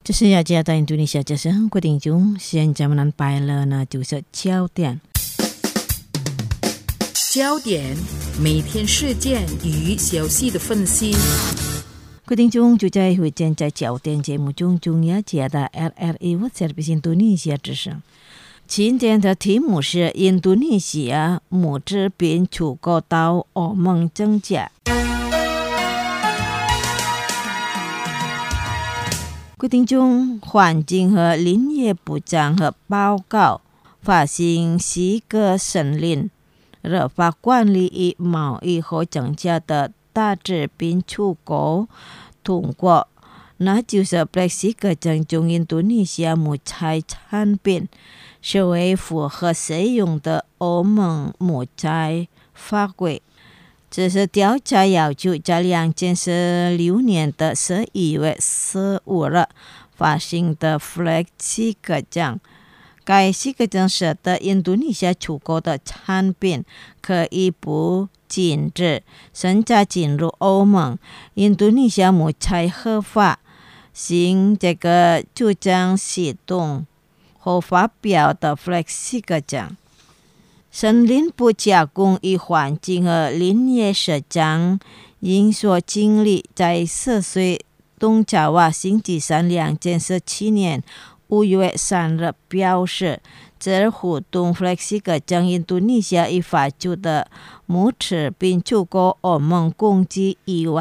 这是雅加达印度尼西亚之声固定中，现在我们摆了呢就是焦点。 焦点，每天事件与消息的分析。 固定中就在会见在焦点节目中，中雅加达 LRA World Service 印度尼西亚之声。今天的题目是印度尼西亚母制品出口到欧盟增加。固定中环境和林业部长和报告发行10个森林热法管理与贸易和增加的大制品出口通过，那就是10个正宗印度尼西亚木材产品视为符合使用的欧盟木材法规。这是调查要求在2016年的11月15日发行的 10个奖。该10个奖使得印度尼西亚出口的产品可以不禁止生产进入欧盟。印度尼西亚木材合法性这个主张系统后发表的10个奖。森林部加工与环境和林业社长因所经历在4岁东爪哇星期三2017年5月3日表示，这活动10个奖印度尼西亚已发出的木制品出口欧盟共计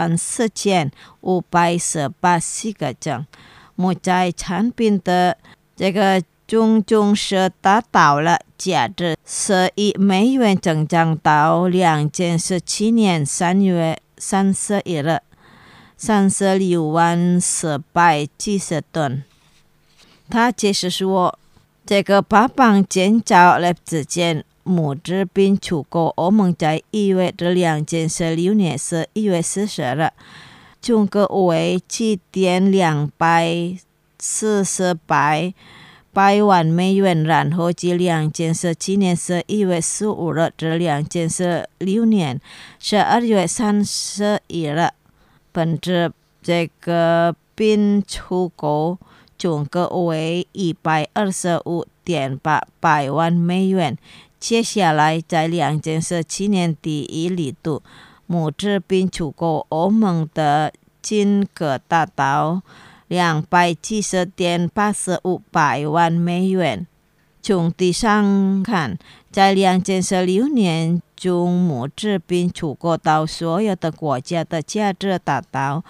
14518个奖。木材产品的这个总是达到了价值11美元，增长到2017年3月31日36万470吨。他解释说，这个8邦建造了之间木制品出口欧盟在1月至2016年11月40日总额为7.248万美元，然后至2017年11月15日至2016年12月31日本制这个品出口总额为125.8万美元。接下来在2017年第一季度木制品出口欧盟的金额达到270.85万美元。从地上看，在2016年中木制品出口到所有的国家的价值达到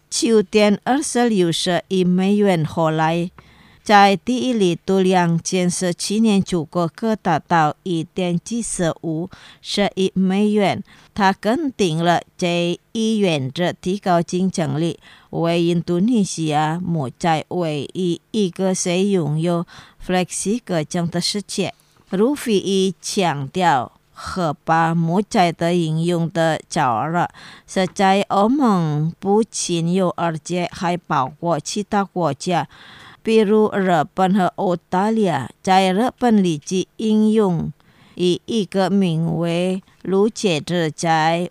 9.261美元。后来在第一季度2017年出口可达到1.751美元。他肯定了这一原则提高竞争力，为印度尼西亚木材唯一一个是拥有10个奖的世界。卢菲亦强调，合法木材的应用的较热是在欧盟不仅有，而且还包括其他国家，比如日本和澳大利亚。在日本立即应用以一个名为卢介之在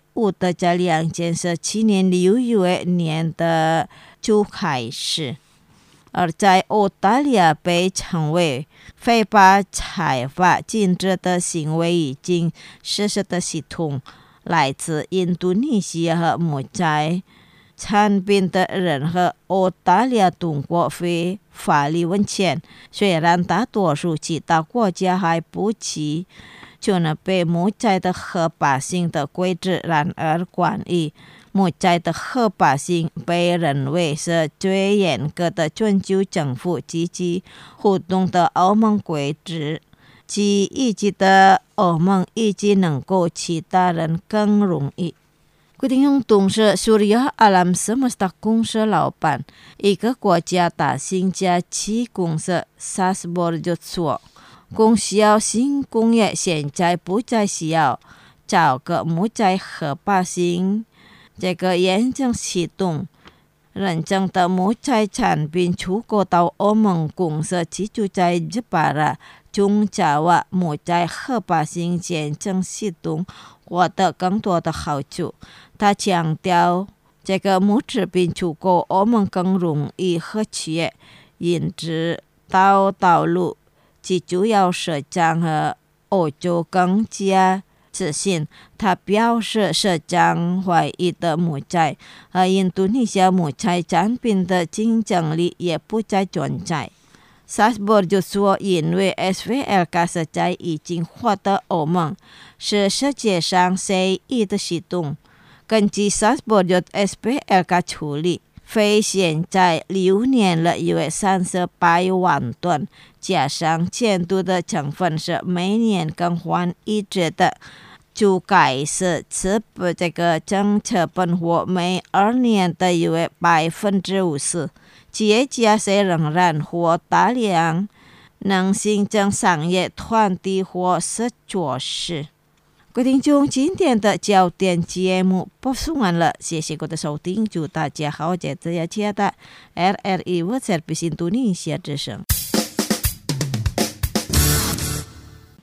2017年6月年的就开始，而在澳大利亚被称为非法采伐禁止的行为已经实施的系统。来自印度尼西亚和木材产品的人和澳大利亚通过非法律问钱，虽然大多数其他国家还不起就能被木材的合法性的规制，然而关于木材的合法性被认为是最严格的遵守政府积极活动的欧盟规制，即一级的欧盟以及能够其他人更容易。固定用董事 Surya Alam Semesta 公司老板，一个国家大型家器公司 Sasbor 就说，供需要新工业现在不再需要找个木材合法性这个验证系统。认证的木材产品出口到欧盟公司居住在日巴拉中爪哇木材合法性验证系统获得更多的好处。他强调，这个木制品出口欧盟更容易和企业引致道路及主要社长和欧洲更加自信。他表示，社长怀疑的木材和印度尼西亚木材产品的竞争力也不再存在。Salzburg 就说，因为 SVLK 实在已经获得欧盟是世界上唯一的系统。根据 Salzburg 的 SVLK 处理费现在6年了，约300万吨，加上监督的成分是每年更换一次的，就该是支付这个政策本货每2年的约50%。企业家虽仍然获大量能形成商业团体或是做事。各位听众，今天的焦点节目播送完了，谢谢各位的收听，祝大家好，这次要接的 RRI Voice Service Indonesia之声。